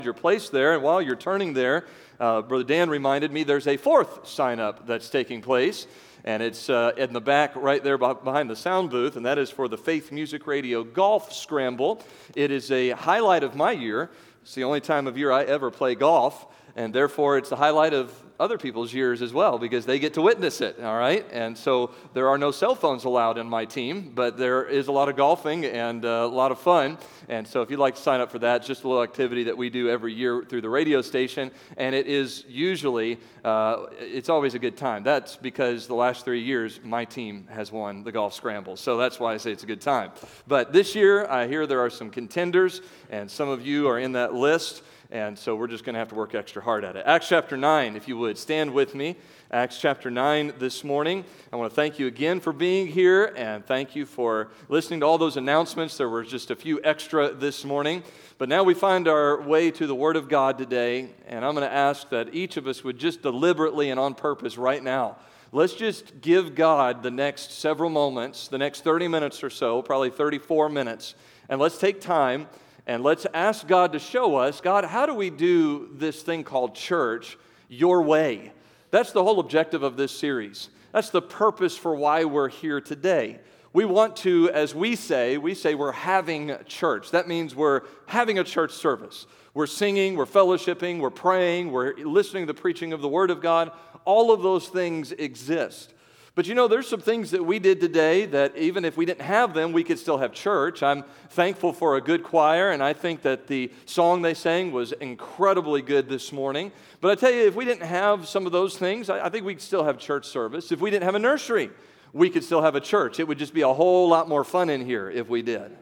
your place there. And while you're turning there, Brother Dan reminded me there's a fourth sign-up that's taking place. And it's in the back right there behind the sound booth, and that is for the Faith Music Radio Golf Scramble. It is a highlight of my year. It's the only time of year I ever play golf, and therefore it's the highlight of other people's years as well, because they get to witness it, all right? And so there are no cell phones allowed in my team, but there is a lot of golfing and a lot of fun. And so if you'd like to sign up for that, it's just a little activity that we do every year through the radio station, and it is usually, it's always a good time. That's because the last 3 years, my team has won the golf scramble, so that's why I say it's a good time. But this year, I hear there are some contenders, and some of you are in that list. And so we're just going to have to work extra hard at it. Acts chapter 9, if you would, stand with me. Acts chapter 9 this morning. I want to thank you again for being here, and thank you for listening to all those announcements. There were just a few extra this morning. But now we find our way to the Word of God today, and I'm going to ask that each of us would just deliberately and on purpose right now, let's just give God the next several moments, the next 30 minutes or so, probably 34 minutes, and let's take time. And let's ask God to show us, God, how do we do this thing called church your way? That's the whole objective of this series. That's the purpose for why we're here today. We want to, as we say we're having church. That means we're having a church service. We're singing, we're fellowshipping, we're praying, we're listening to the preaching of the Word of God. All of those things exist. But you know, there's some things that we did today that even if we didn't have them, we could still have church. I'm thankful for a good choir, and I think that the song they sang was incredibly good this morning. But I tell you, if we didn't have some of those things, I think we'd still have church service. If we didn't have a nursery, we could still have a church. It would just be a whole lot more fun in here if we did.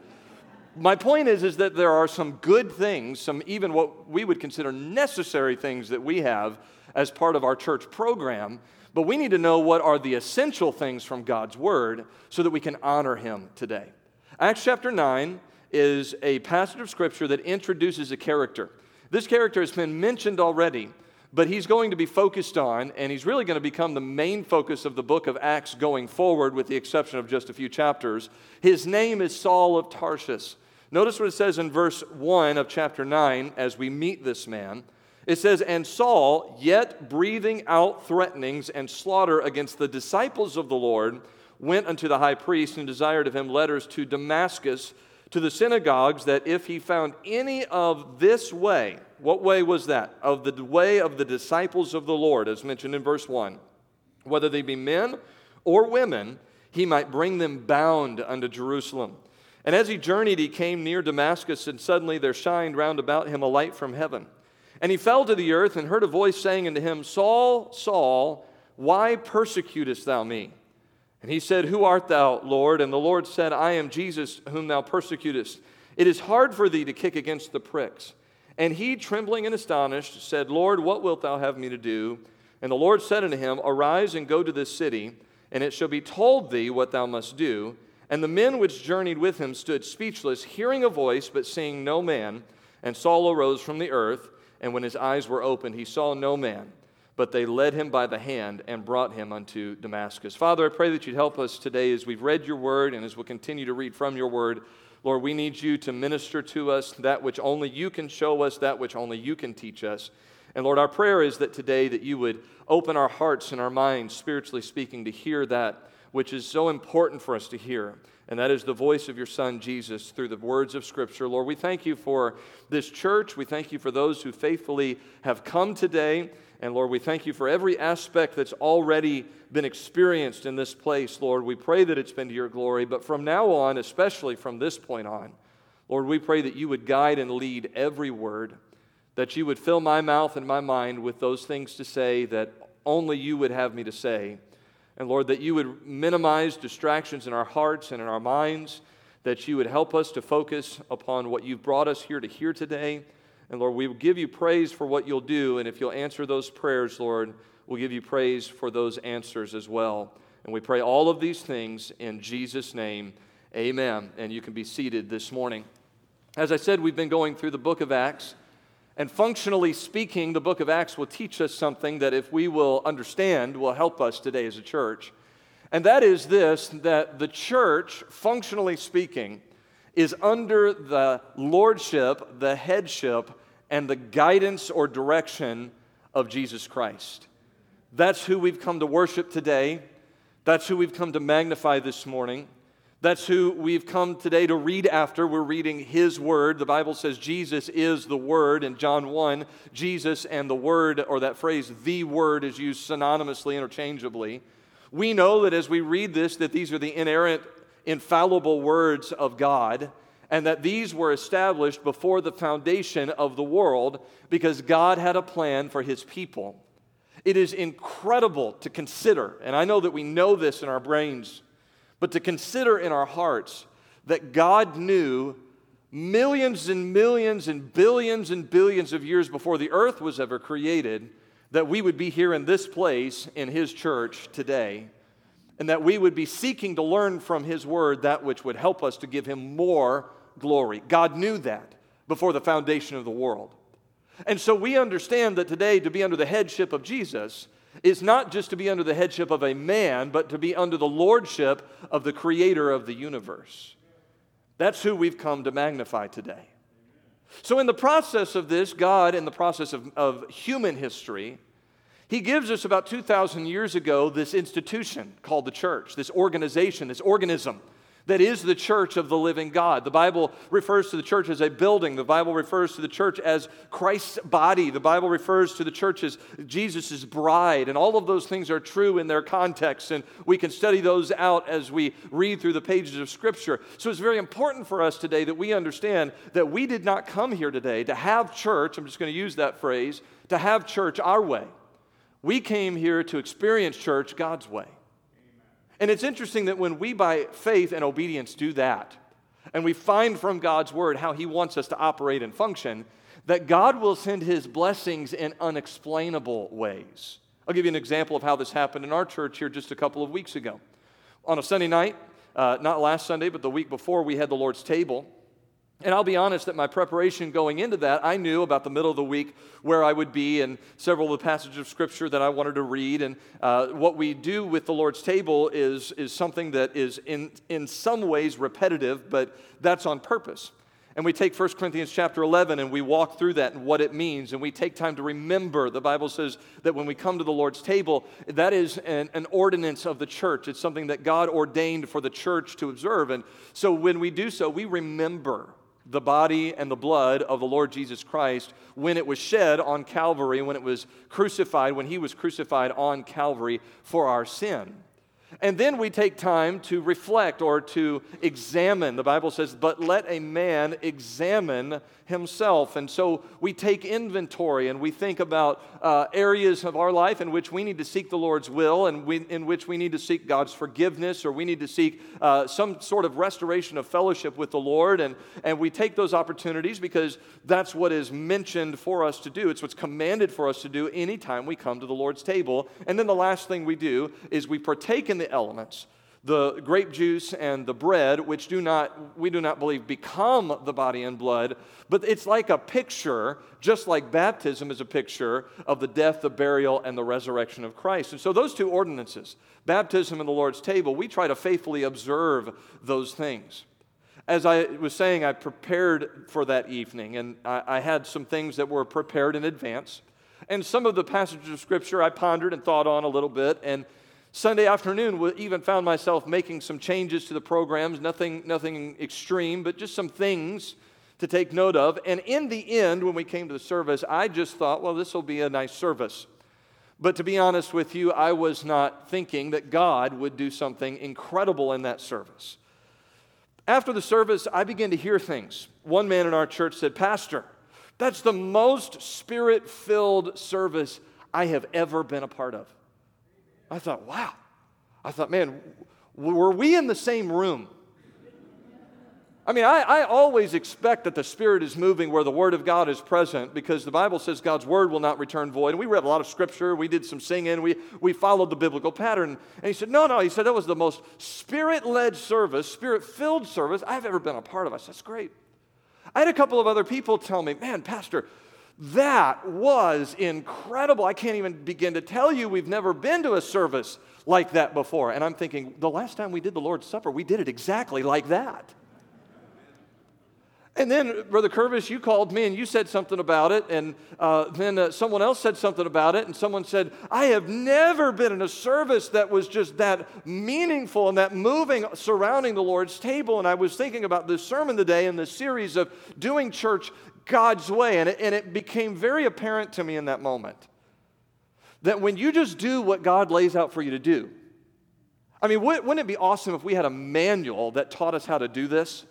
My point is that there are some good things, some even what we would consider necessary things that we have as part of our church program. But we need to know what are the essential things from God's Word so that we can honor Him today. Acts chapter 9 is a passage of Scripture that introduces a character. This character has been mentioned already, but he's going to be focused on, and he's really going to become the main focus of the book of Acts going forward, with the exception of just a few chapters. His name is Saul of Tarsus. Notice what it says in verse 1 of chapter 9 as we meet this man. It says, "And Saul, yet breathing out threatenings and slaughter against the disciples of the Lord, went unto the high priest and desired of him letters to Damascus, to the synagogues, that if he found any of this way," what way was that? "Of the way of the disciples of the Lord," as mentioned in verse 1, "whether they be men or women, he might bring them bound unto Jerusalem. And as he journeyed, he came near Damascus, and suddenly there shined round about him a light from heaven. And he fell to the earth and heard a voice saying unto him, Saul, Saul, why persecutest thou me? And he said, Who art thou, Lord? And the Lord said, I am Jesus, whom thou persecutest. It is hard for thee to kick against the pricks. And he, trembling and astonished, said, Lord, what wilt thou have me to do? And the Lord said unto him, Arise and go to this city, and it shall be told thee what thou must do. And the men which journeyed with him stood speechless, hearing a voice, but seeing no man. And Saul arose from the earth, and when his eyes were opened, he saw no man. But they led him by the hand and brought him unto Damascus. Father, I pray that you'd help us today as we've read your word and as we'll continue to read from your word. Lord, we need you to minister to us that which only you can show us, that which only you can teach us. And Lord, our prayer is that today that you would open our hearts and our minds, spiritually speaking, to hear that which is so important for us to hear, and that is the voice of your Son, Jesus, through the words of Scripture. Lord, we thank you for this church. We thank you for those who faithfully have come today. And Lord, we thank you for every aspect that's already been experienced in this place. Lord, we pray that it's been to your glory. But from now on, especially from this point on, Lord, we pray that you would guide and lead every word, that you would fill my mouth and my mind with those things to say that only you would have me to say. And Lord, that you would minimize distractions in our hearts and in our minds, that you would help us to focus upon what you've brought us here to hear today. And Lord, we will give you praise for what you'll do, and if you'll answer those prayers, Lord, we'll give you praise for those answers as well. And we pray all of these things in Jesus' name, amen. And you can be seated this morning. As I said, we've been going through the book of Acts. And functionally speaking, the book of Acts will teach us something that if we will understand will help us today as a church. And that is this, that the church, functionally speaking, is under the lordship, the headship, and the guidance or direction of Jesus Christ. That's who we've come to worship today. That's who we've come to magnify this morning. That's who we've come today to read after. We're reading His Word. The Bible says Jesus is the Word. In John 1, Jesus and the Word, or that phrase, the Word, is used synonymously, interchangeably. We know that as we read this, that these are the inerrant, infallible words of God, and that these were established before the foundation of the world because God had a plan for His people. It is incredible to consider, and I know that we know this in our brains, but to consider in our hearts that God knew millions and millions and billions of years before the earth was ever created that we would be here in this place in His church today, and that we would be seeking to learn from His Word that which would help us to give Him more glory. God knew that before the foundation of the world. And so we understand that today to be under the headship of Jesus is not just to be under the headship of a man, but to be under the lordship of the Creator of the universe. That's who we've come to magnify today. So in the process of this, God, in the process of human history, He gives us about 2,000 years ago this institution called the church, this organization, this organism that is the church of the living God. The Bible refers to the church as a building. The Bible refers to the church as Christ's body. The Bible refers to the church as Jesus' bride. And all of those things are true in their context, and we can study those out as we read through the pages of Scripture. So it's very important for us today that we understand that we did not come here today to have church, I'm just going to use that phrase, to have church our way. We came here to experience church God's way. And it's interesting that when we, by faith and obedience, do that, and we find from God's Word how He wants us to operate and function, that God will send His blessings in unexplainable ways. I'll give you an example of how this happened in our church here just a couple of weeks ago. On a Sunday night, not last Sunday, but the week before, we had the Lord's table. And I'll be honest that my preparation going into that, I knew about the middle of the week where I would be and several of the passages of Scripture that I wanted to read. And what we do with the Lord's table is something that is in some ways repetitive, but that's on purpose. And we take 1 Corinthians chapter 11 and we walk through that and what it means. And we take time to remember. The Bible says that when we come to the Lord's table, that is an ordinance of the church. It's something that God ordained for the church to observe. And so when we do so, we remember the body and the blood of the Lord Jesus Christ when it was shed on Calvary, when it was crucified, when He was crucified on Calvary for our sin. And then we take time to reflect or to examine. The Bible says, but let a man examine himself. And so we take inventory and we think about areas of our life in which we need to seek the Lord's will and in which we need to seek God's forgiveness, or we need to seek some sort of restoration of fellowship with the Lord. And we take those opportunities because that's what is mentioned for us to do. It's what's commanded for us to do anytime we come to the Lord's table. And then the last thing we do is we partake in the elements, the grape juice and the bread, which we do not believe become the body and blood, but it's like a picture, just like baptism is a picture of the death, the burial, and the resurrection of Christ. And so those two ordinances, baptism and the Lord's table, we try to faithfully observe those things. As I was saying, I prepared for that evening, and I had some things that were prepared in advance. And some of the passages of Scripture I pondered and thought on a little bit, and Sunday afternoon, even found myself making some changes to the programs, nothing extreme, but just some things to take note of. And in the end, when we came to the service, I just thought, well, this will be a nice service. But to be honest with you, I was not thinking that God would do something incredible in that service. After the service, I began to hear things. One man in our church said, "Pastor, that's the most Spirit-filled service I have ever been a part of." I thought, wow. I thought, man, were we in the same room? I mean, I always expect that the Spirit is moving where the Word of God is present, because the Bible says God's Word will not return void. And we read a lot of Scripture. We did some singing. We followed the biblical pattern. And he said, no. He said, that was the most Spirit-led service, Spirit-filled service I've ever been a part of. I said, that's great. I had a couple of other people tell me, man, Pastor, that was incredible. I can't even begin to tell you, we've never been to a service like that before. And I'm thinking, the last time we did the Lord's Supper, we did it exactly like that. And then, Brother Curvis, you called me and you said something about it, and then someone else said something about it, and someone said, I have never been in a service that was just that meaningful and that moving surrounding the Lord's table. And I was thinking about this sermon today in this series of doing church God's way, and it became very apparent to me in that moment that when you just do what God lays out for you to do, I mean, wouldn't it be awesome if we had a manual that taught us how to do this?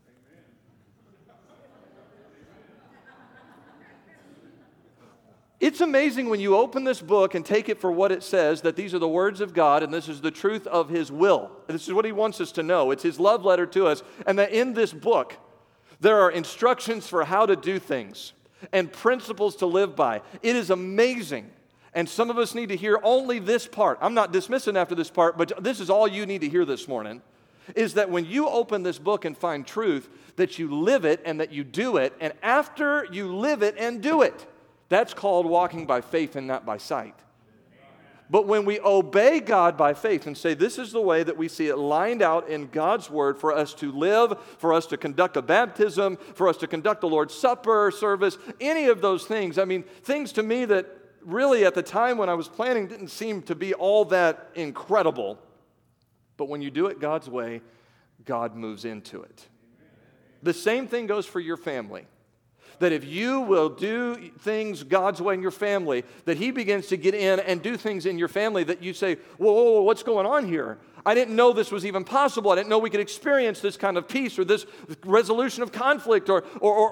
It's amazing when you open this book and take it for what it says, that these are the words of God and this is the truth of His will. This is what He wants us to know. It's His love letter to us. And that in this book, there are instructions for how to do things and principles to live by. It is amazing. And some of us need to hear only this part. I'm not dismissing after this part, but this is all you need to hear this morning, is that when you open this book and find truth, that you live it and that you do it. And after you live it and do it, that's called walking by faith and not by sight. But when we obey God by faith and say, this is the way that we see it lined out in God's Word for us to live, for us to conduct a baptism, for us to conduct the Lord's Supper service, any of those things, I mean, things to me that really at the time when I was planning didn't seem to be all that incredible. But when you do it God's way, God moves into it. The same thing goes for your family. That if you will do things God's way in your family, that He begins to get in and do things in your family that you say, whoa, what's going on here? I didn't know this was even possible. I didn't know we could experience this kind of peace or this resolution of conflict or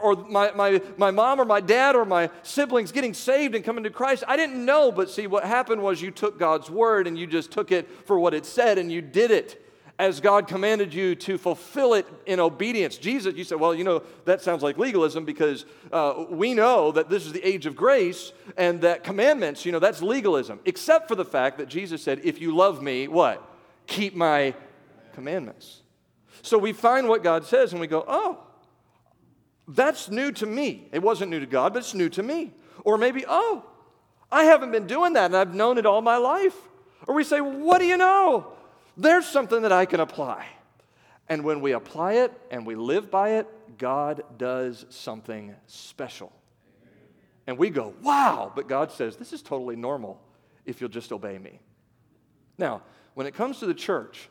my mom or my dad or my siblings getting saved and coming to Christ. I didn't know, but see, what happened was you took God's word and you just took it for what it said and you did it as God commanded you to fulfill it in obedience. Jesus, you said, well, you know, that sounds like legalism because we know that this is the age of grace and that commandments, you know, that's legalism. Except for the fact that Jesus said, if you love me, what? Keep my commandments. So we find what God says and we go, oh, that's new to me. It wasn't new to God, but it's new to me. Or maybe, oh, I haven't been doing that and I've known it all my life. Or we say, what do you know? There's something that I can apply. And when we apply it and we live by it, God does something special. And we go, wow, but God says, this is totally normal if you'll just obey me. Now, when it comes to the church,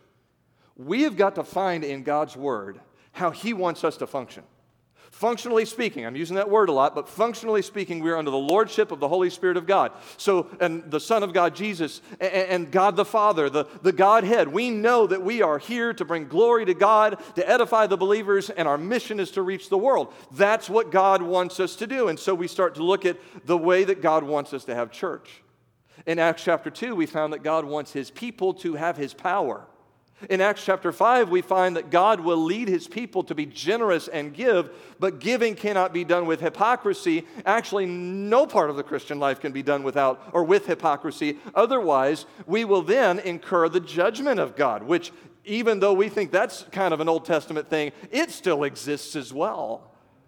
we have got to find in God's word how He wants us to function. Functionally speaking, I'm using that word a lot, but functionally speaking, we are under the lordship of the Holy Spirit of God. So, and the Son of God, Jesus, and God the Father, the Godhead, we know that we are here to bring glory to God, to edify the believers, and our mission is to reach the world. That's what God wants us to do. And so we start to look at the way that God wants us to have church. In Acts chapter 2, we found that God wants His people to have His power. In Acts chapter 5, we find that God will lead His people to be generous and give, but giving cannot be done with hypocrisy. Actually, no part of the Christian life can be done without or with hypocrisy. Otherwise, we will then incur the judgment of God, which even though we think that's kind of an Old Testament thing, it still exists as well.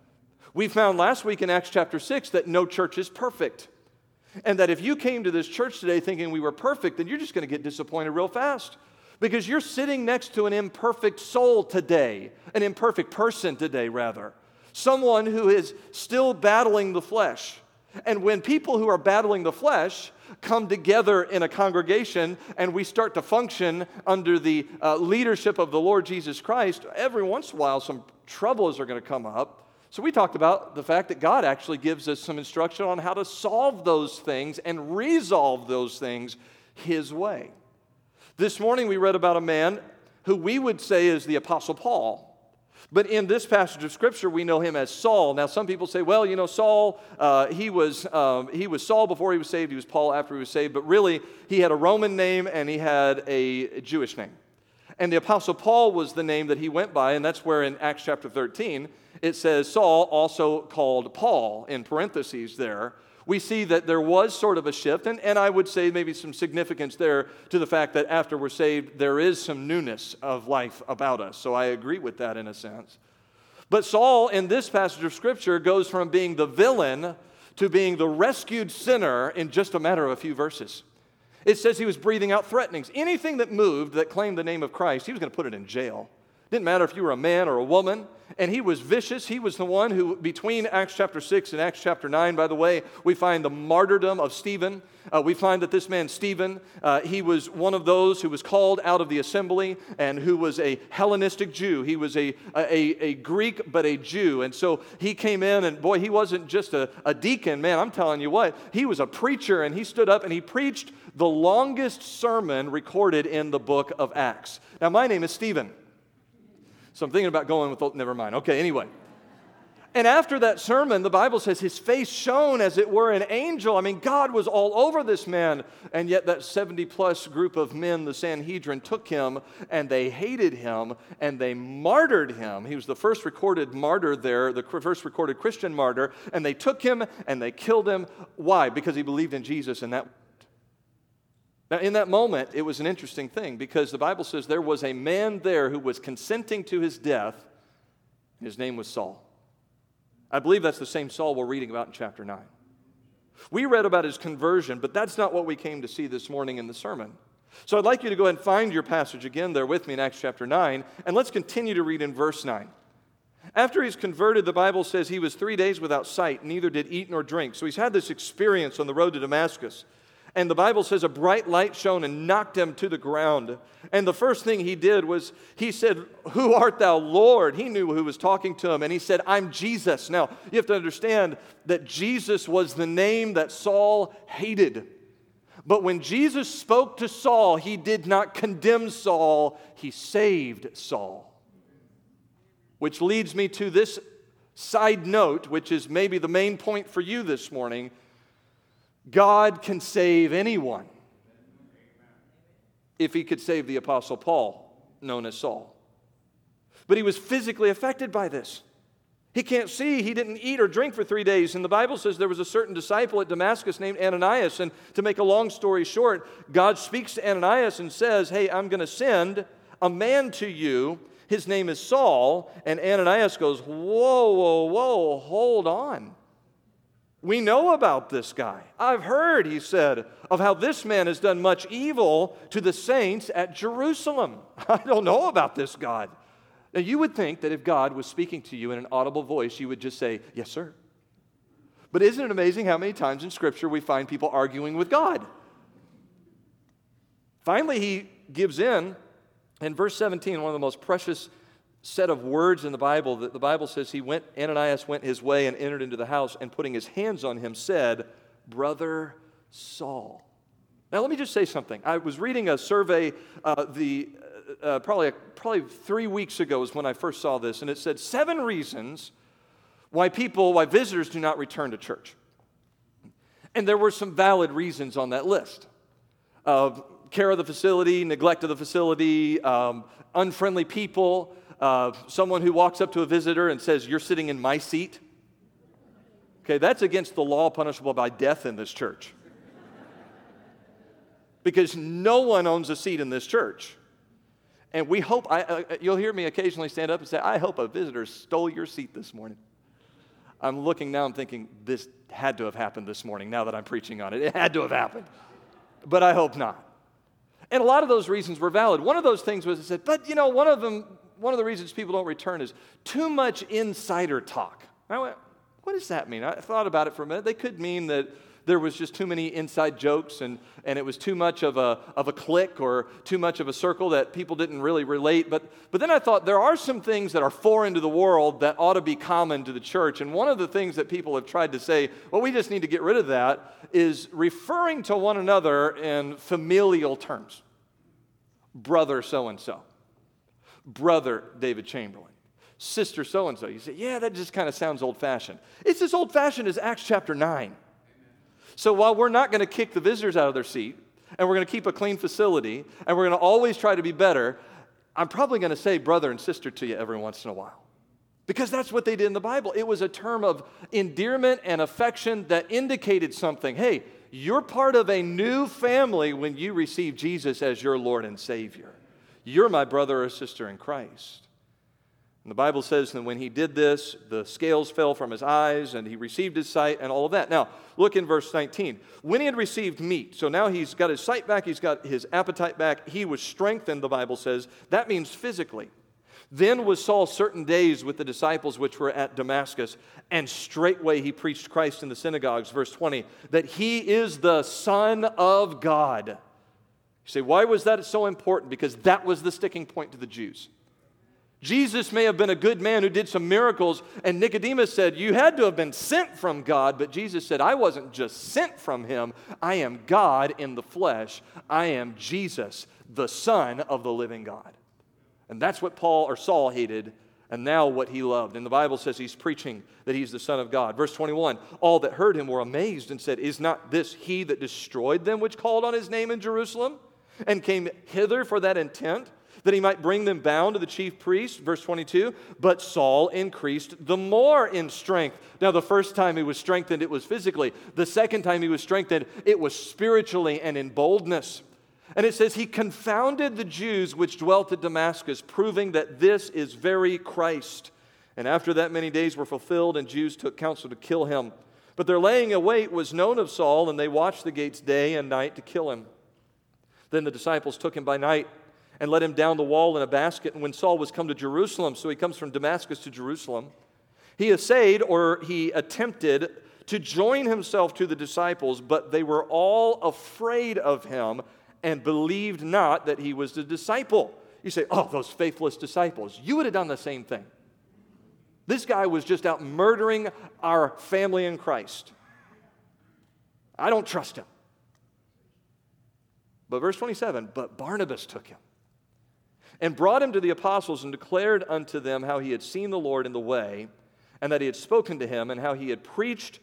We found last week in Acts chapter 6 that no church is perfect. And that if you came to this church today thinking we were perfect, then you're just going to get disappointed real fast. Because you're sitting next to an imperfect soul today, an imperfect person today, rather. Someone who is still battling the flesh. And when people who are battling the flesh come together in a congregation and we start to function under the leadership of the Lord Jesus Christ, every once in a while some troubles are going to come up. So we talked about the fact that God actually gives us some instruction on how to solve those things and resolve those things His way. This morning we read about a man who we would say is the Apostle Paul. But in this passage of Scripture, we know him as Saul. Now, some people say, well, you know, Saul, he was Saul before he was saved. He was Paul after he was saved. But really, he had a Roman name and he had a Jewish name. And the Apostle Paul was the name that he went by, and that's where in Acts chapter 13, it says Saul, also called Paul, in parentheses there. We see that there was sort of a shift, and I would say maybe some significance there to the fact that after we're saved, there is some newness of life about us. So I agree with that in a sense. But Saul, in this passage of Scripture, goes from being the villain to being the rescued sinner in just a matter of a few verses. It says he was breathing out threatenings. Anything that moved, that claimed the name of Christ, he was going to put it in jail. Didn't matter if you were a man or a woman. And he was vicious. He was the one who, between Acts chapter 6 and Acts chapter 9, by the way, we find the martyrdom of Stephen. We find that this man, Stephen, he was one of those who was called out of the assembly and who was a Hellenistic Jew. He was a Greek, but a Jew. And so he came in, and boy, he wasn't just a deacon. Man, I'm telling you what, he was a preacher, and he stood up and he preached the longest sermon recorded in the book of Acts. Now, my name is Stephen. So I'm thinking about going with, never mind. Okay, anyway. And after that sermon, the Bible says his face shone as it were an angel. I mean, God was all over this man. And yet that 70-plus group of men, the Sanhedrin, took him, and they hated him, and they martyred him. He was the first recorded martyr there, the first recorded Christian martyr. And they took him, and they killed him. Why? Because he believed in Jesus, and that... Now, in that moment, it was an interesting thing because the Bible says there was a man there who was consenting to his death. His name was Saul. I believe that's the same Saul we're reading about in chapter 9. We read about his conversion, but that's not what we came to see this morning in the sermon. So I'd like you to go ahead and find your passage again there with me in Acts chapter 9, and let's continue to read in verse 9. After he's converted, the Bible says he was 3 days without sight, neither did eat nor drink. So he's had this experience on the road to Damascus. And the Bible says a bright light shone and knocked him to the ground. And the first thing he did was he said, "Who art thou, Lord?" He knew who was talking to him. And he said, "I'm Jesus." Now, you have to understand that Jesus was the name that Saul hated. But when Jesus spoke to Saul, he did not condemn Saul. He saved Saul. Which leads me to this side note, which is maybe the main point for you this morning. God can save anyone. If he could save the Apostle Paul, known as Saul. But he was physically affected by this. He can't see. He didn't eat or drink for 3 days. And the Bible says there was a certain disciple at Damascus named Ananias. And to make a long story short, God speaks to Ananias and says, "Hey, I'm going to send a man to you. His name is Saul." And Ananias goes, whoa, hold on. We know about this guy. I've heard, he said, of how this man has done much evil to the saints at Jerusalem. I don't know about this God. Now, you would think that if God was speaking to you in an audible voice, you would just say, "Yes, sir." But isn't it amazing how many times in Scripture we find people arguing with God? Finally, he gives in verse 17, one of the most precious set of words in the Bible, that the Bible says Ananias went his way and entered into the house, and putting his hands on him said, "Brother Saul." Now let me just say something. I was reading a survey probably 3 weeks ago is when I first saw this, and it said 7 reasons why visitors do not return to church. And there were some valid reasons on that list. Care of the facility, neglect of the facility, unfriendly people, someone who walks up to a visitor and says, "You're sitting in my seat." Okay, that's against the law, punishable by death in this church. Because no one owns a seat in this church. And we hope, you'll hear me occasionally stand up and say, "I hope a visitor stole your seat this morning." I'm looking now, I'm thinking, this had to have happened this morning now that I'm preaching on it. It had to have happened. But I hope not. And a lot of those reasons were valid. One of those things was, I said, but one of the reasons people don't return is too much insider talk. I went, what does that mean? I thought about it for a minute. They could mean that there was just too many inside jokes and it was too much of a clique or too much of a circle that people didn't really relate. But then I thought there are some things that are foreign to the world that ought to be common to the church. And one of the things that people have tried to say, well, we just need to get rid of that, is referring to one another in familial terms. Brother so-and-so. Brother David Chamberlain. Sister so-and-so. You say, yeah, that just kind of sounds old-fashioned. It's as old-fashioned as Acts chapter 9. So while we're not going to kick the visitors out of their seat, and we're going to keep a clean facility, and we're going to always try to be better, I'm probably going to say brother and sister to you every once in a while. Because that's what they did in the Bible. It was a term of endearment and affection that indicated something. Hey, you're part of a new family when you receive Jesus as your Lord and Savior. You're my brother or sister in Christ. And the Bible says that when he did this, the scales fell from his eyes and he received his sight and all of that. Now, look in verse 19. When he had received meat, so now he's got his sight back, he's got his appetite back, he was strengthened, the Bible says. That means physically. Then was Saul certain days with the disciples which were at Damascus, and straightway he preached Christ in the synagogues, verse 20, that he is the Son of God. You say, why was that so important? Because that was the sticking point to the Jews. Jesus may have been a good man who did some miracles, and Nicodemus said, you had to have been sent from God, but Jesus said, I wasn't just sent from him, I am God in the flesh. I am Jesus, the Son of the living God. And that's what Saul hated, and now what he loved. And the Bible says he's preaching that he's the Son of God. Verse 21, all that heard him were amazed and said, is not this he that destroyed them which called on his name in Jerusalem, and came hither for that intent, that he might bring them bound to the chief priests? Verse 22, but Saul increased the more in strength. Now, the first time he was strengthened, it was physically. The second time he was strengthened, it was spiritually and in boldness. And it says, he confounded the Jews which dwelt at Damascus, proving that this is very Christ. And after that many days were fulfilled, and Jews took counsel to kill him. But their laying await was known of Saul, and they watched the gates day and night to kill him. Then the disciples took him by night and let him down the wall in a basket. And when Saul was come to Jerusalem, so he comes from Damascus to Jerusalem, he essayed, or he attempted, to join himself to the disciples, but they were all afraid of him, and believed not that he was the disciple. You say, oh, those faithless disciples. You would have done the same thing. This guy was just out murdering our family in Christ. I don't trust him. But verse 27, but Barnabas took him and brought him to the apostles and declared unto them how he had seen the Lord in the way, and that he had spoken to him, and how he had preached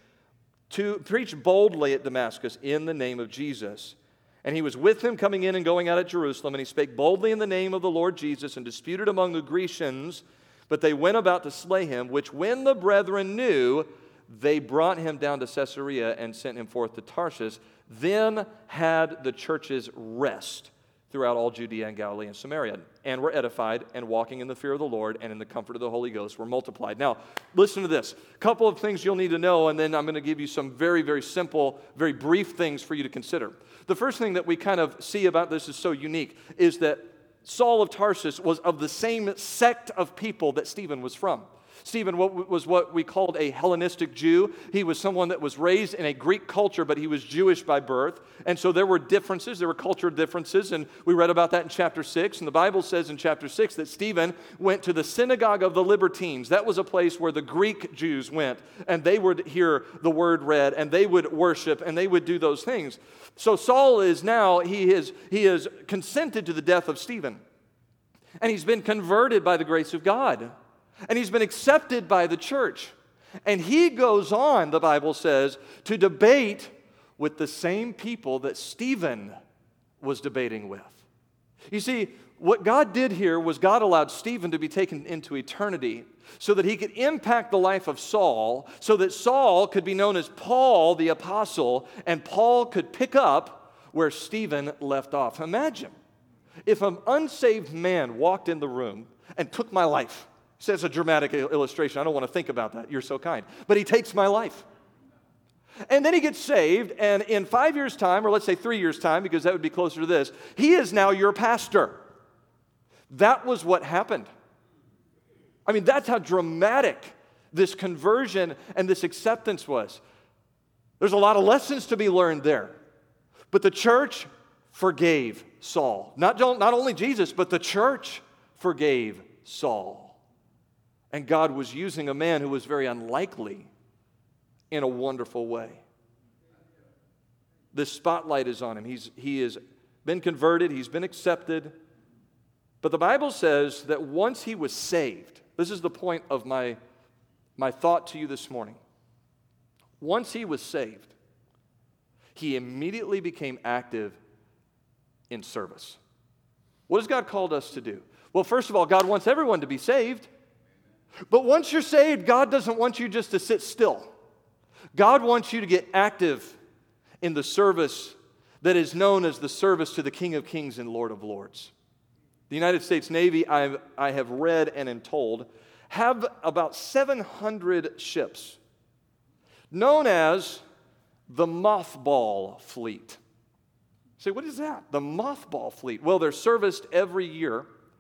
boldly at Damascus in the name of Jesus. And he was with them coming in and going out at Jerusalem, and he spake boldly in the name of the Lord Jesus, and disputed among the Grecians, but they went about to slay him, which when the brethren knew, they brought him down to Caesarea and sent him forth to Tarshish. Then had the churches rest throughout all Judea and Galilee and Samaria, and were edified, and walking in the fear of the Lord and in the comfort of the Holy Ghost were multiplied. Now, listen to this. A couple of things you'll need to know, and then I'm going to give you some very, very simple, very brief things for you to consider. The first thing that we kind of see about this is so unique is that Saul of Tarsus was of the same sect of people that Stephen was from. Stephen was what we called a Hellenistic Jew. He was someone that was raised in a Greek culture, but he was Jewish by birth. And so there were differences, there were cultural differences, and we read about that in chapter 6. And the Bible says in chapter 6 that Stephen went to the synagogue of the Libertines. That was a place where the Greek Jews went, and they would hear the word read, and they would worship, and they would do those things. So Saul is now, he has consented to the death of Stephen. And he's been converted by the grace of God. And he's been accepted by the church. And he goes on, the Bible says, to debate with the same people that Stephen was debating with. You see, what God did here was God allowed Stephen to be taken into eternity so that he could impact the life of Saul, so that Saul could be known as Paul the Apostle, and Paul could pick up where Stephen left off. Imagine if an unsaved man walked in the room and took my life. It's a dramatic illustration. I don't want to think about that. You're so kind. But he takes my life. And then he gets saved, and in 5 years' time, or let's say 3 years' time, because that would be closer to this, he is now your pastor. That was what happened. I mean, that's how dramatic this conversion and this acceptance was. There's a lot of lessons to be learned there. But the church forgave Saul. Not only Jesus, but the church forgave Saul. And God was using a man who was very unlikely in a wonderful way. The spotlight is on him. He has been converted. He's been accepted. But the Bible says that once he was saved, this is the point of my thought to you this morning. Once he was saved, he immediately became active in service. What has God called us to do? Well, first of all, God wants everyone to be saved. But once you're saved, God doesn't want you just to sit still. God wants you to get active in the service that is known as the service to the King of Kings and Lord of Lords. The United States Navy, I have read and am told, have about 700 ships known as the Mothball Fleet. Say, what is that? The Mothball Fleet. Well, they're serviced every year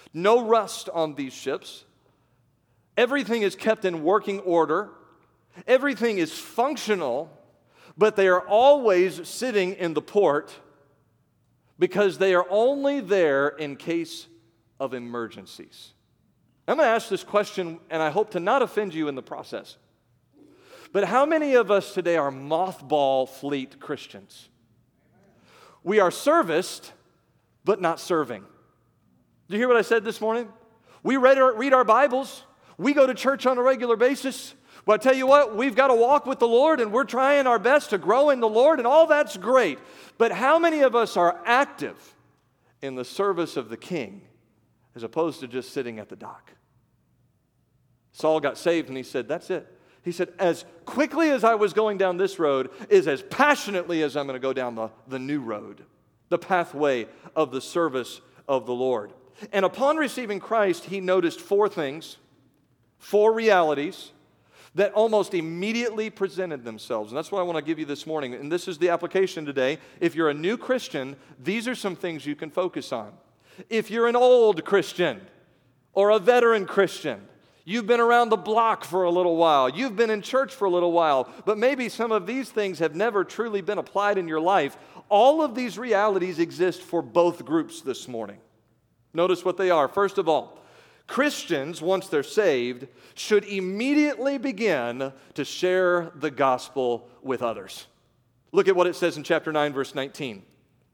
No rust on these ships. Everything is kept in working order. Everything is functional, but they are always sitting in the port because they are only there in case of emergencies. I'm going to ask this question, and I hope to not offend you in the process. But how many of us today are mothball fleet Christians? We are serviced, but not serving. Did you hear what I said this morning? We read our Bibles. We go to church on a regular basis. But I tell you what, we've got to walk with the Lord, and we're trying our best to grow in the Lord, and all that's great. But how many of us are active in the service of the King as opposed to just sitting at the dock? Saul got saved, and he said, that's it. He said, as quickly as I was going down this road is as passionately as I'm going to go down the new road, the pathway of the service of the Lord. And upon receiving Christ, he noticed four things, four realities that almost immediately presented themselves. And that's what I want to give you this morning. And this is the application today. If you're a new Christian, these are some things you can focus on. If you're an old Christian or a veteran Christian, you've been around the block for a little while. You've been in church for a little while. But maybe some of these things have never truly been applied in your life. All of these realities exist for both groups this morning. Notice what they are. First of all, Christians, once they're saved, should immediately begin to share the gospel with others. Look at what it says in chapter 9, verse 19. It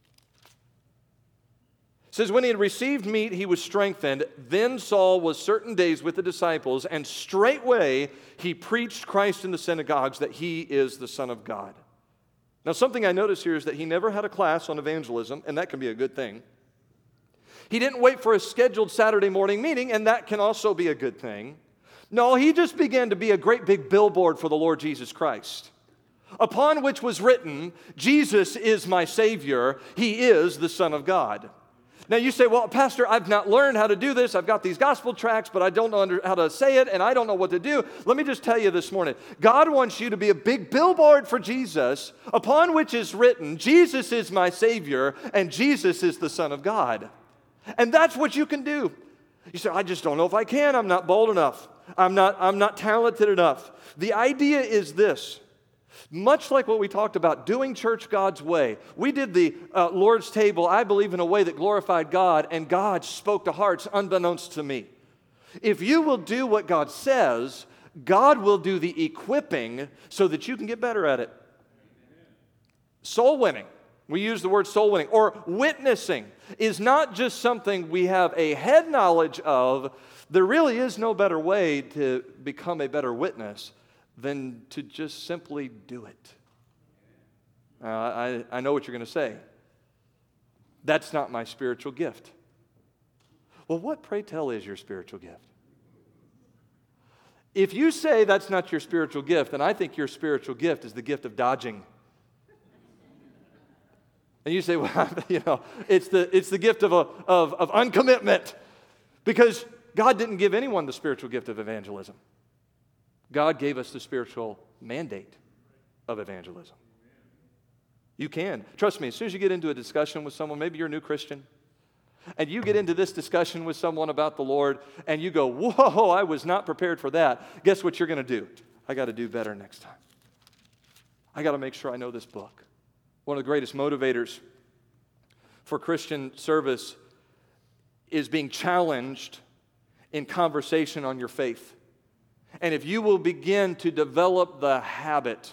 says, when he had received meat, he was strengthened. Then Saul was certain days with the disciples, and straightway he preached Christ in the synagogues that he is the Son of God. Now, something I notice here is that he never had a class on evangelism, and that can be a good thing. He didn't wait for a scheduled Saturday morning meeting, and that can also be a good thing. No, he just began to be a great big billboard for the Lord Jesus Christ, upon which was written, Jesus is my Savior. He is the Son of God. Now you say, well, Pastor, I've not learned how to do this. I've got these gospel tracts, but I don't know how to say it, and I don't know what to do. Let me just tell you this morning, God wants you to be a big billboard for Jesus, upon which is written, Jesus is my Savior, and Jesus is the Son of God. And that's what you can do. You say, I just don't know if I can. I'm not bold enough. I'm not talented enough. The idea is this. Much like what we talked about, doing church God's way. We did the Lord's table, I believe, in a way that glorified God, and God spoke to hearts unbeknownst to me. If you will do what God says, God will do the equipping so that you can get better at it. Soul winning. We use the word soul winning. Or witnessing is not just something we have a head knowledge of. There really is no better way to become a better witness than to just simply do it. I know what you're going to say. That's not my spiritual gift. Well, what, pray tell, is your spiritual gift? If you say that's not your spiritual gift, then I think your spiritual gift is the gift of dodging. And you say, well, it's the gift of uncommitment. Because God didn't give anyone the spiritual gift of evangelism. God gave us the spiritual mandate of evangelism. You can. Trust me, as soon as you get into a discussion with someone, maybe you're a new Christian, and you get into this discussion with someone about the Lord, and you go, whoa, I was not prepared for that. Guess what you're going to do? I got to do better next time. I got to make sure I know this book. One of the greatest motivators for Christian service is being challenged in conversation on your faith. And if you will begin to develop the habit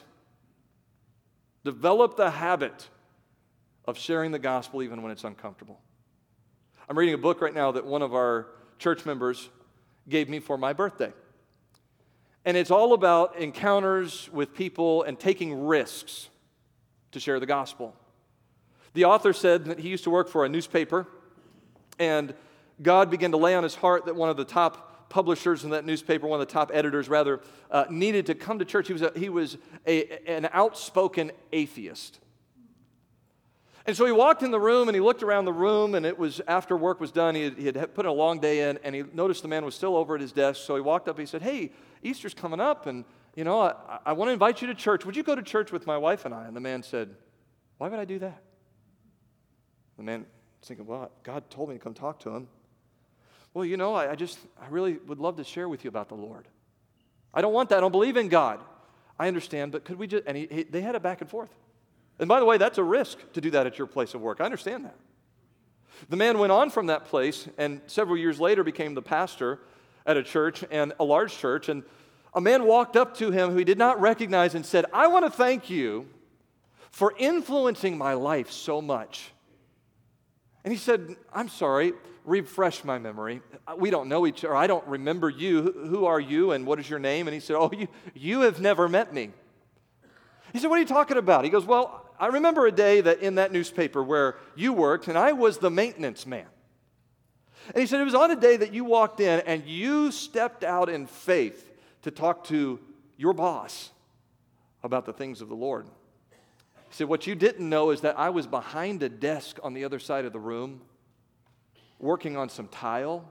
of sharing the gospel even when it's uncomfortable. I'm reading a book right now that one of our church members gave me for my birthday. And it's all about encounters with people and taking risks to share the gospel. The author said that he used to work for a newspaper, and God began to lay on his heart that one of the top publishers in that newspaper, one of the top editors rather, needed to come to church. He was an outspoken atheist. And so he walked in the room, and he looked around the room, and it was after work was done. He had put a long day in, and he noticed the man was still over at his desk. So he walked up, and he said, hey, Easter's coming up, and I want to invite you to church. Would you go to church with my wife and I? And the man said, why would I do that? The man was thinking, well, God told me to come talk to him. Well, I really would love to share with you about the Lord. I don't want that. I don't believe in God. I understand, but could we just, and they had it back and forth. And by the way, that's a risk to do that at your place of work. I understand that. The man went on from that place and several years later became the pastor at a church, and a large church, and a man walked up to him who he did not recognize and said, I want to thank you for influencing my life so much. And he said, I'm sorry, refresh my memory. We don't know each other. I don't remember you. Who are you and what is your name? And he said, you have never met me. He said, what are you talking about? He goes, well, I remember a day that in that newspaper where you worked, and I was the maintenance man. And he said, it was on a day that you walked in and you stepped out in faith to talk to your boss about the things of the Lord. He said, what you didn't know is that I was behind a desk on the other side of the room working on some tile.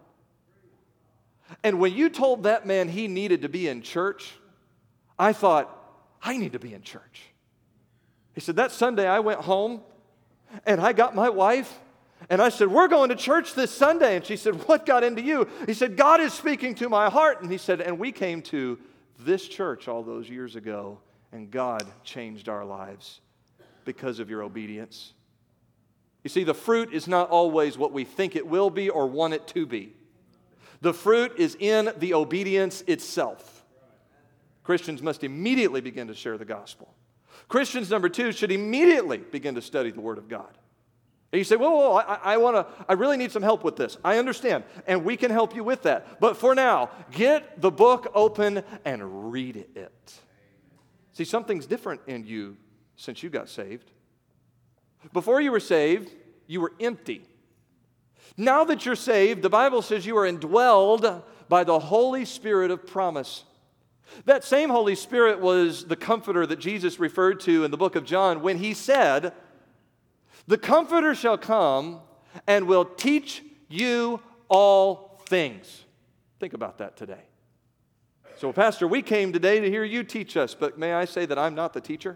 And when you told that man he needed to be in church, I thought, I need to be in church. He said, that Sunday I went home and I got my wife and I said, we're going to church this Sunday. And she said, what got into you? He said, God is speaking to my heart. And he said, and we came to this church all those years ago, and God changed our lives because of your obedience. You see, the fruit is not always what we think it will be or want it to be. The fruit is in the obedience itself. Christians must immediately begin to share the gospel. Christians, number two, should immediately begin to study the Word of God. And you say, whoa, I really need some help with this. I understand, and we can help you with that. But for now, get the book open and read it. See, something's different in you since you got saved. Before you were saved, you were empty. Now that you're saved, the Bible says you are indwelled by the Holy Spirit of promise. That same Holy Spirit was the Comforter that Jesus referred to in the book of John when he said, the Comforter shall come and will teach you all things. Think about that today. So, Pastor, we came today to hear you teach us, but may I say that I'm not the teacher?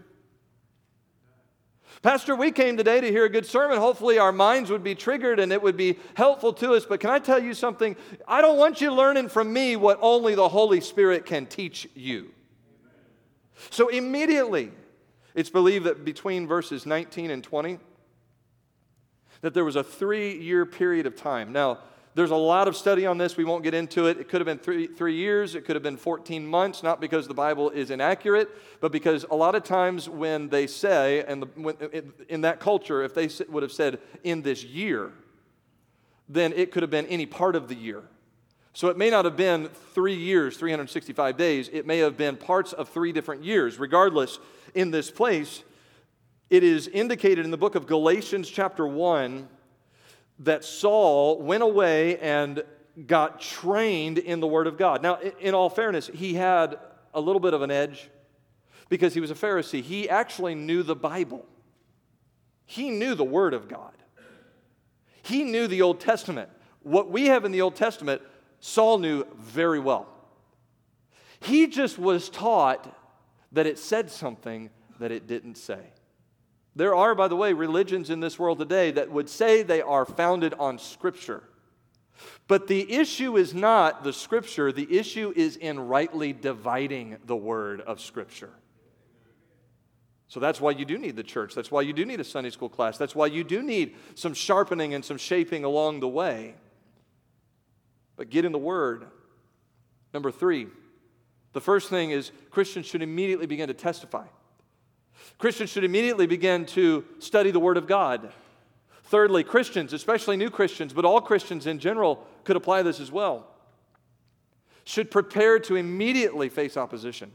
Pastor, we came today to hear a good sermon. Hopefully our minds would be triggered and it would be helpful to us. But can I tell you something? I don't want you learning from me what only the Holy Spirit can teach you. So immediately, it's believed that between verses 19 and 20, that there was a 3-year period of time. Now, there's a lot of study on this. We won't get into it. It could have been three years. It could have been 14 months, not because the Bible is inaccurate, but because a lot of times when they say, in that culture, if they would have said, in this year, then it could have been any part of the year. So it may not have been 3 years, 365 days. It may have been parts of 3 different years. Regardless, in this place, it is indicated in the book of Galatians chapter 1 that Saul went away and got trained in the Word of God. Now, in all fairness, he had a little bit of an edge because he was a Pharisee. He actually knew the Bible. He knew the Word of God. He knew the Old Testament. What we have in the Old Testament, Saul knew very well. He just was taught that it said something that it didn't say. There are, by the way, religions in this world today that would say they are founded on Scripture. But the issue is not the Scripture. The issue is in rightly dividing the word of Scripture. So that's why you do need the church. That's why you do need a Sunday school class. That's why you do need some sharpening and some shaping along the way. But get in the Word. Number 3, the first thing is Christians should immediately begin to testify. Christians should immediately begin to study the Word of God. Thirdly, Christians, especially new Christians, but all Christians in general could apply this as well, should prepare to immediately face opposition.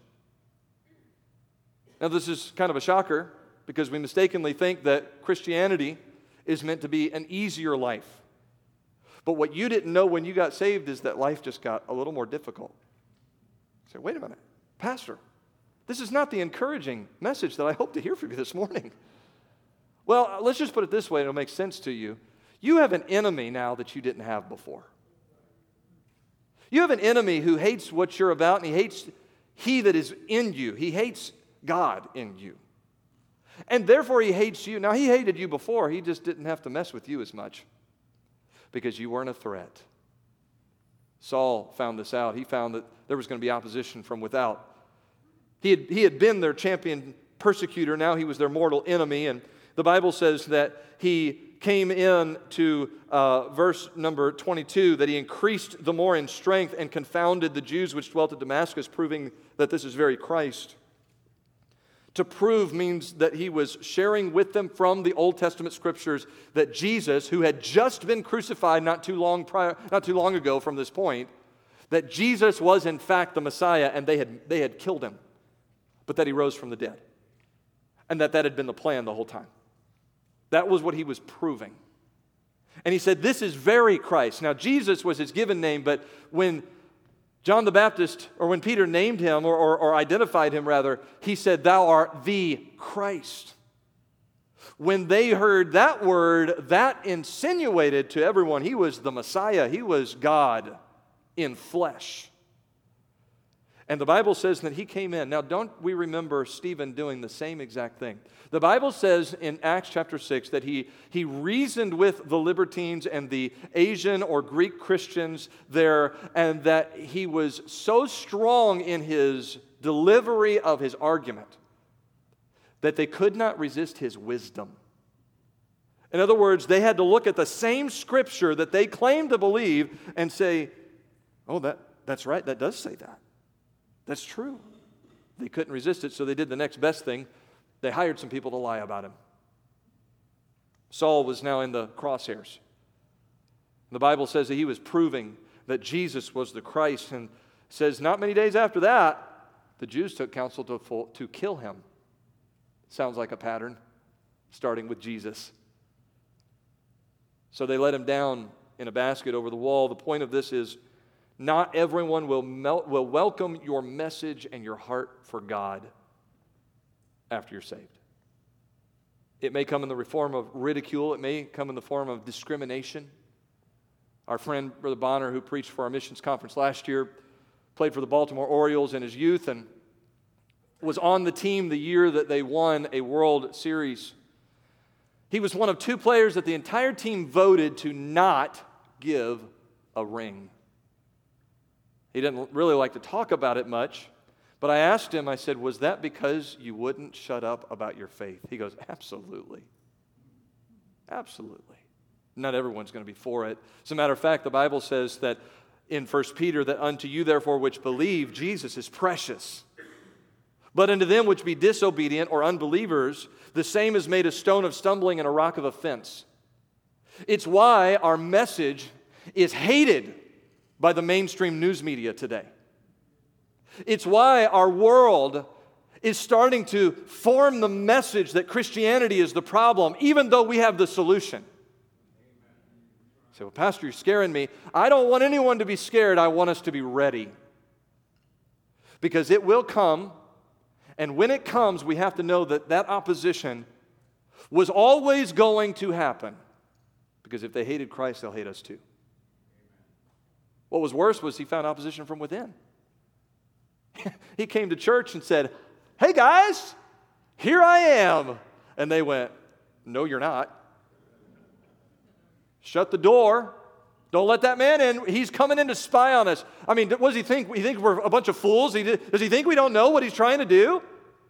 Now, this is kind of a shocker because we mistakenly think that Christianity is meant to be an easier life. But what you didn't know when you got saved is that life just got a little more difficult. You say, wait a minute, Pastor, this is not the encouraging message that I hope to hear from you this morning. Well, let's just put it this way, and it'll make sense to you. You have an enemy now that you didn't have before. You have an enemy who hates what you're about, and he hates he that is in you. He hates God in you. And therefore he hates you. Now, he hated you before. He just didn't have to mess with you as much because you weren't a threat. Saul found this out. He found that there was going to be opposition from without. He had been their champion persecutor. Now he was their mortal enemy. And the Bible says that he came in to verse number 22, that he increased the more in strength and confounded the Jews which dwelt at Damascus, proving that this is very Christ. To prove means that he was sharing with them from the Old Testament scriptures that Jesus, who had just been crucified not too long ago from this point, that Jesus was in fact the Messiah, and they had killed him, but that he rose from the dead, and that had been the plan the whole time. That was what he was proving. And he said, this is very Christ. Now, Jesus was his given name, but when John the Baptist, or when Peter named him, or identified him rather, he said, thou art the Christ. When they heard that word, that insinuated to everyone he was the Messiah. He was God in flesh. And the Bible says that he came in. Now, don't we remember Stephen doing the same exact thing? The Bible says in Acts chapter 6 that he reasoned with the libertines and the Asian or Greek Christians there, and that he was so strong in his delivery of his argument that they could not resist his wisdom. In other words, they had to look at the same scripture that they claimed to believe and say, oh, that's right, that does say that. That's true. They couldn't resist it, so they did the next best thing. They hired some people to lie about him. Saul was now in the crosshairs. The Bible says that he was proving that Jesus was the Christ, and says not many days after that, the Jews took counsel to kill him. Sounds like a pattern, starting with Jesus. So they let him down in a basket over the wall. The point of this is, not everyone will welcome your message and your heart for God after you're saved. It may come in the form of ridicule. It may come in the form of discrimination. Our friend, Brother Bonner, who preached for our missions conference last year, played for the Baltimore Orioles in his youth and was on the team the year that they won a World Series. He was one of two players that the entire team voted to not give a ring. He didn't really like to talk about it much, but I asked him, I said, was that because you wouldn't shut up about your faith? He goes, absolutely. Absolutely. Not everyone's going to be for it. As a matter of fact, the Bible says that in 1 Peter, that unto you therefore which believe, Jesus is precious. But unto them which be disobedient or unbelievers, the same is made a stone of stumbling and a rock of offense. It's why our message is hated by the mainstream news media today. It's why our world is starting to form the message that Christianity is the problem, even though we have the solution. You say, well, Pastor, you're scaring me. I don't want anyone to be scared. I want us to be ready. Because it will come, and when it comes, we have to know that that opposition was always going to happen. Because if they hated Christ, they'll hate us too. What was worse was he found opposition from within. He came to church and said, hey guys, here I am. And they went, no, you're not. Shut the door. Don't let that man in. He's coming in to spy on us. I mean, what does he think? He thinks we're a bunch of fools? Does he think we don't know what he's trying to do?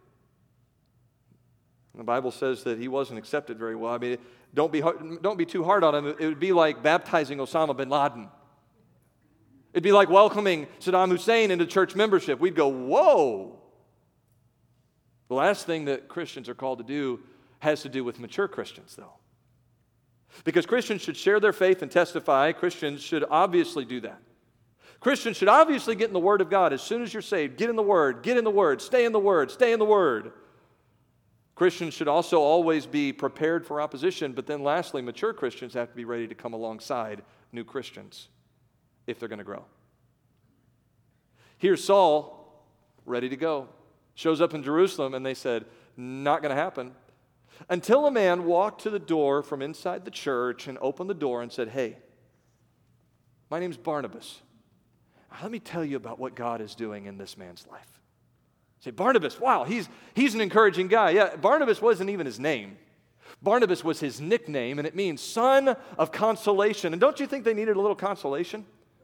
The Bible says that he wasn't accepted very well. I mean, don't be too hard on him. It would be like baptizing Osama bin Laden. It'd be like welcoming Saddam Hussein into church membership. We'd go, whoa. The last thing that Christians are called to do has to do with mature Christians, though. Because Christians should share their faith and testify. Christians should obviously do that. Christians should obviously get in the Word of God. As soon as you're saved, get in the Word, stay in the Word, stay in the Word. Christians should also always be prepared for opposition, but then lastly, mature Christians have to be ready to come alongside new Christians if they're going to grow. Here's Saul, ready to go. Shows up in Jerusalem, and they said, not going to happen. Until a man walked to the door from inside the church and opened the door and said, hey, my name's Barnabas. Let me tell you about what God is doing in this man's life. Say, Barnabas, wow, he's an encouraging guy. Yeah, Barnabas wasn't even his name. Barnabas was his nickname, and it means son of consolation. And don't you think they needed a little consolation?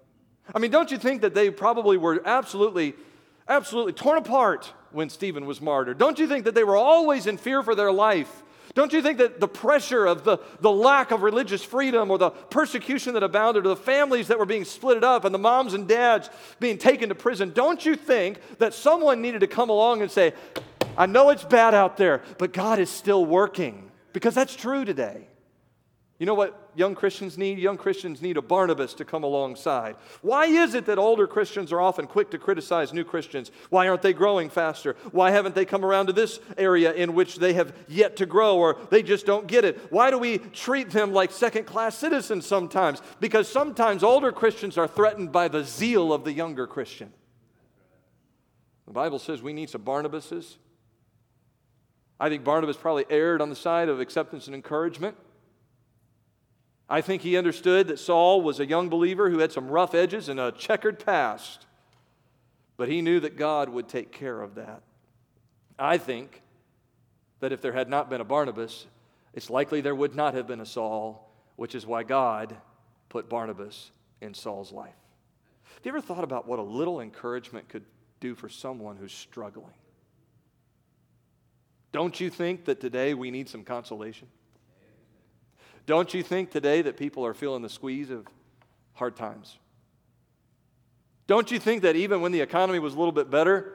I mean, don't you think that they probably were absolutely torn apart when Stephen was martyred? Don't you think that they were always in fear for their life? Don't you think that the pressure of the lack of religious freedom or the persecution that abounded or the families that were being split up and the moms and dads being taken to prison, don't you think that someone needed to come along and say, I know it's bad out there, but God is still working? Because that's true today. You know what young Christians need? Young Christians need a Barnabas to come alongside. Why is it that older Christians are often quick to criticize new Christians? Why aren't they growing faster? Why haven't they come around to this area in which they have yet to grow, or they just don't get it? Why do we treat them like second-class citizens sometimes? Because sometimes older Christians are threatened by the zeal of the younger Christian. The Bible says we need some Barnabases. I think Barnabas probably erred on the side of acceptance and encouragement. I think he understood that Saul was a young believer who had some rough edges and a checkered past. But he knew that God would take care of that. I think that if there had not been a Barnabas, it's likely there would not have been a Saul, which is why God put Barnabas in Saul's life. Have you ever thought about what a little encouragement could do for someone who's struggling? Don't you think that today we need some consolation? Don't you think today that people are feeling the squeeze of hard times? Don't you think that even when the economy was a little bit better,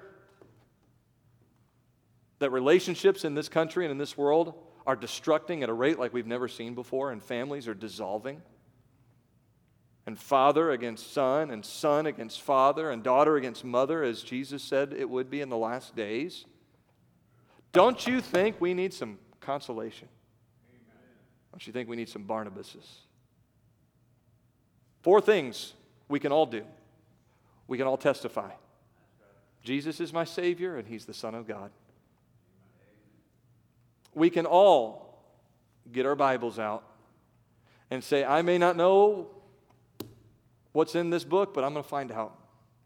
that relationships in this country and in this world are destructing at a rate like we've never seen before, and families are dissolving? And father against son, and son against father, and daughter against mother, as Jesus said it would be in the last days? Don't you think we need some consolation? Don't you think we need some Barnabases? 4 things we can all do. We can all testify. Jesus is my Savior, and He's the Son of God. We can all get our Bibles out and say, I may not know what's in this book, but I'm going to find out.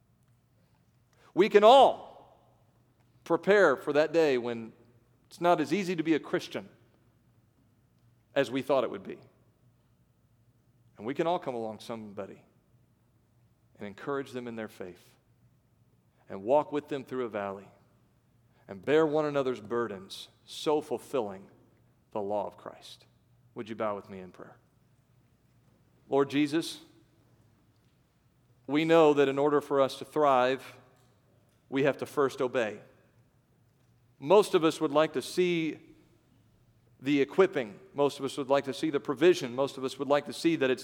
We can all prepare for that day when it's not as easy to be a Christian as we thought it would be. And we can all come along somebody and encourage them in their faith and walk with them through a valley and bear one another's burdens, so fulfilling the law of Christ. Would you bow with me in prayer? Lord Jesus, we know that in order for us to thrive, we have to first obey. Most of us would like to see the equipping. Most of us would like to see the provision. Most of us would like to see that it's